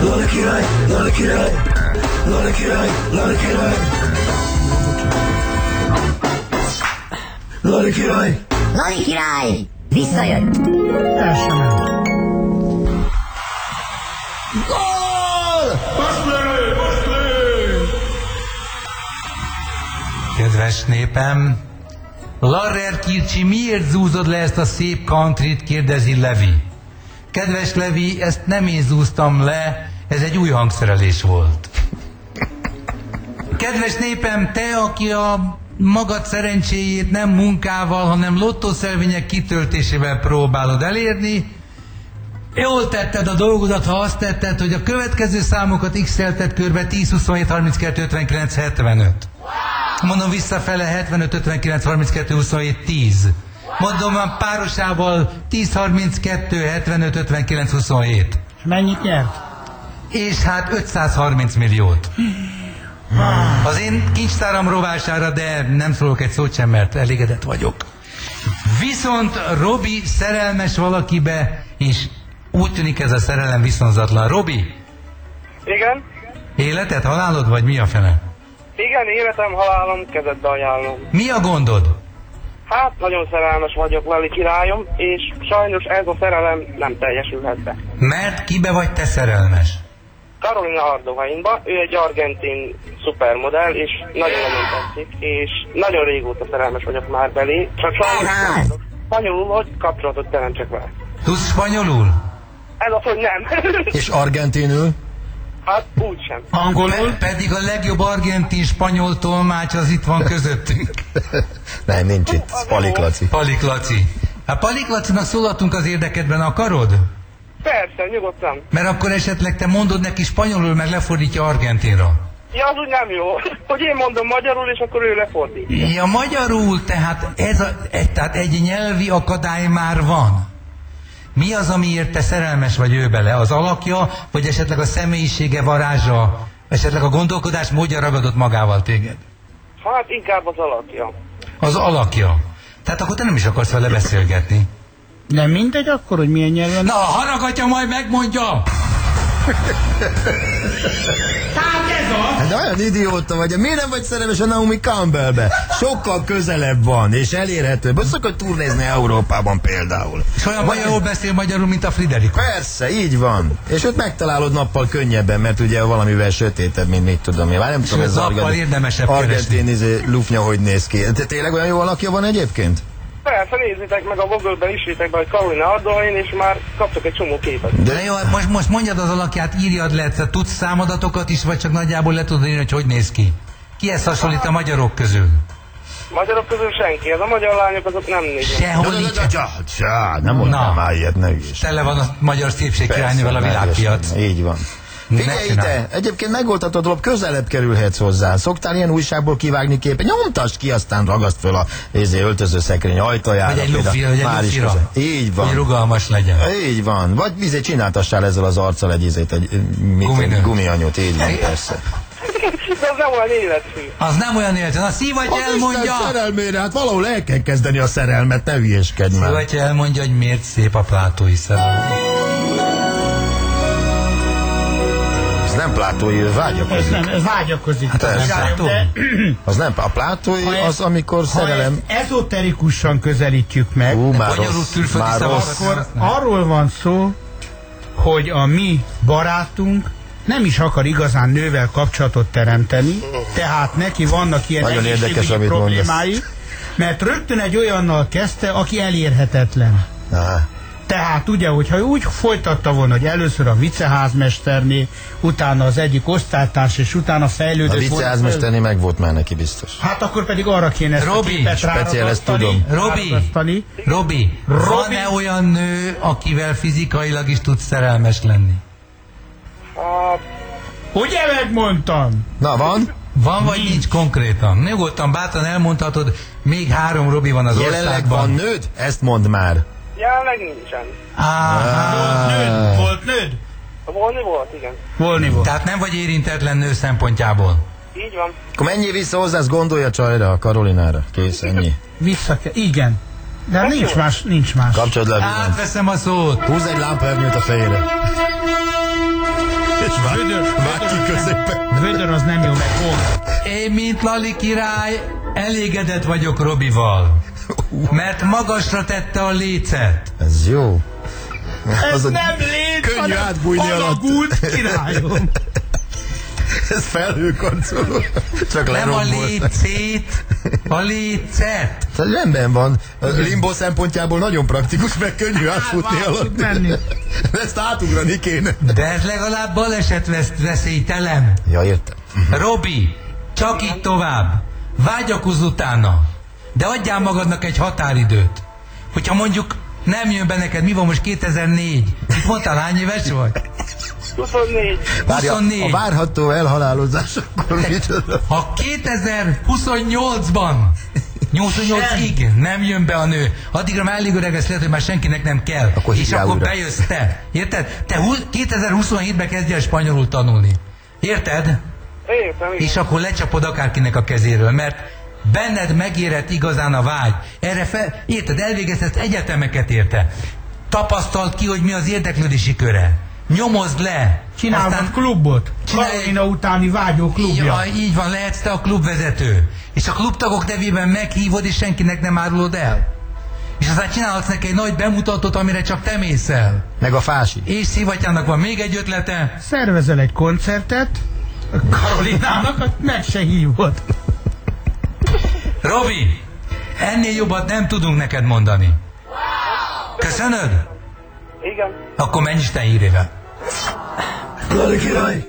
Lali király, Lali király, Lali király, Lali király, Lali király, Lali király! Visszajött! El sem ment. gól! Kedves népem, Larrer Kircsi, miért zúzod le ezt a szép countryt, kérdezi Levi. Kedves Levi, ezt nem én zúztam le, ez egy új hangszerelés volt. Kedves népem, te, aki a magad szerencséjét nem munkával, hanem lottószelvények kitöltésével próbálod elérni, jól tetted a dolgodat, ha azt tetted, hogy a következő számokat x-elted körbe 10, 27, 32, 59, 75. Mondom visszafele 75, 59, 32, 27, 10. Mondom a párosával 10, 32, 75, 59, 27. És mennyit nyert? És hát 530 milliót. Az én kincstáram rovására, de nem szólok egy szót sem, mert elégedett vagyok. Viszont Robi szerelmes valakibe, és úgy tűnik ez a szerelem viszonzatlan. Robi? Igen? Életed, halálod, vagy mi a fene? Igen, életem, halálom, kezedbe ajánlom. Mi a gondod? Hát, nagyon szerelmes vagyok, Lali királyom, és sajnos ez a szerelem nem teljesülhet be. Mert kibe vagy te szerelmes? Carolina Ardohainba, ő egy argentin szupermodell, és nagyon-nagyon tetszik, és nagyon régóta szerelmes vagyok már belé, csak sajnos spanyolul, hogy kapcsolatot teremtsek vele. Tudsz spanyolul? Ez az, hogy nem. És argentinül? Hát úgysem. Angolul? Pedig a legjobb argentin-spanyol tolmács az itt van közöttünk. Nem, nincs itt. Palik Laci. Palik Laci. Hát Palik Lacinak szólhatunk az érdekedben, akarod? Persze, nyugodtan. Mert akkor esetleg te mondod neki spanyolul, meg lefordítja argentinra. Ja, az úgy nem jó. Hogy én mondom magyarul, és akkor ő lefordítja. Ja, magyarul, tehát tehát egy nyelvi akadály már van. Mi az, amiért te szerelmes vagy ő bele? Az alakja, vagy esetleg a személyisége, varázsa, esetleg a gondolkodás módja ragadott magával téged? Hát inkább az alakja. Az alakja. Tehát akkor te nem is akarsz vele beszélgetni. Nem mindegy akkor, hogy milyen nyelven? Na, haragatja, majd megmondja! Hát de olyan idióta vagy. Miért nem vagy szerelmes a Naomi Campbellbe? Sokkal közelebb van, és elérhetőbb. Azt szokott turnézni Európában például. És olyan jól beszél magyarul, mint a Friderico. Persze, így van. És őt megtalálod nappal könnyebben, mert ugye valamivel sötétebb, mint mit tudom én. Már nem tudom, ez nappal érdemesebb argentin lufnya hogy néz ki. De tényleg olyan jó alakja van egyébként? Persze, nézzétek meg a Google-ben, ismétek be, hogy Carolina Ardohain, és már kaptok egy csomó képet. De jó, most mondjad az alakját, írjad le, te tudsz számadatokat is, vagy csak nagyjából le tudod írni, hogy néz ki? Kihez hasonlít a magyarok közül? Magyarok közül senki, ez a magyar lányok azok nem néznek. Sehol nincs. Nem mondtam már ilyet, ne ügyes. Tele van a magyar szépségkirálynővel a világpiac. Így van. Figyelj ide, egyébként megoldhatod dolog, közelebb kerülhetsz hozzá. Szoktál ilyen újságból kivágni képet? Nyomtasd ki, aztán ragaszt föl a öltöző szekrény ajtajára. Vagy egy lufira. Így van. Hogy rugalmas legyen. Így van. Vagy csináltassál ezzel az arccal egy gumianyót. Így van, persze. De az nem olyan életű. Az nem olyan életű. Na, Szivatty elmondja. Isten szerelmére, hát valahol el kell kezdeni a szerelmet, ne hülyéskedj már. Szivatty elmondja, hogy miért szép a plátói szerelem. Nem plátói, vágyakozik. Ez vágyakozik. Hát az nem, a plátói az, amikor szerelem... Ha ezoterikusan közelítjük meg, már rossz. akkor arról van szó, hogy a mi barátunk nem is akar igazán nővel kapcsolatot teremteni, tehát neki vannak ilyen nagyon egészségügyi problémái, mert rögtön egy olyannal kezdte, aki elérhetetlen. Aha. Tehát ugye, hogyha úgy folytatta volna, hogy először a viceházmesterné, utána az egyik osztálytárs, és utána fejlődött volna. A viceházmesterné meg volt már neki biztos. Hát akkor pedig arra kéne ezt a képet ráragasztani. Robi, van-e olyan nő, akivel fizikailag is tudsz szerelmes lenni? Ugye megmondtam? Na, van? Van vagy nincs konkrétan? Nyugodtan, bátran elmondhatod, még 3 Robi van az jelenleg országban. Van nőd? Ezt mondd már. Jelenleg nincsen. Volt nőd? Volni volt, igen. Volni volt. Tehát nem vagy érintetlen nő szempontjából. Így van. Akkor menjél vissza hozzá, azt gondolja csajra, a Karolinára. Kész, ennyi. Vissza kell, igen. De nincs más. Kapcsolod le a átveszem a szót. Húzz egy lámpaernyőt a fejére. És vág ki középen. Vödör az nem jó, meg hol. Én, mint Lali király, elégedett vagyok Robival. Mert magasra tette a lécet. Ez jó. Ez nem léc, könnyű átbújni alatt. alagút királyom. Ez felhőkarcoló. Csak Nem a lerombolt. lécét, a lécet. Tehát rendben van. A limbo szempontjából nagyon praktikus, meg könnyű átfutni alatt. menni. Ezt átugrani kéne. De ez legalább balesetveszélytelen. Ja, értem. Robi, csak így tovább. Vágyakozz utána. De adjál magadnak egy határidőt. Hogyha mondjuk nem jön be neked, mi van most 2004? Mit mondtál, hány éves vagy? 24. Várja, 24. a várható elhalálozás, akkor micsoda? Ha 2028-ban 88-ig nem jön be a nő, addigra már elég öreg lesz, lehet, hogy már senkinek nem kell. Akkor és hívjál akkor újra. bejössz te. Érted? Te 2027-ben kezdj el spanyolul tanulni. Érted? Értem, igen. És akkor lecsapod akárkinek a kezéről, mert benned megérett igazán a vágy. Érted, elvégezted egyetemeket érte. Tapasztalt ki, hogy mi az érdeklődési köre. Nyomozd le. Csinálhat klubot. Csinálj- Karolina utáni vágyó klubja. Így van, lehetsz te a klubvezető. És a klubtagok nevében meghívod, és senkinek nem árulod el. És aztán csinálhatsz neki egy nagy bemutatót, amire csak te mész el. Meg a fási. És Szivatyának van még egy ötlete. Szervezel egy koncertet, a Karolinának meg se hívod. Robi, ennél jobbat nem tudunk neked mondani. Köszönöd? Igen. Akkor menj Isten hírével. Lali király!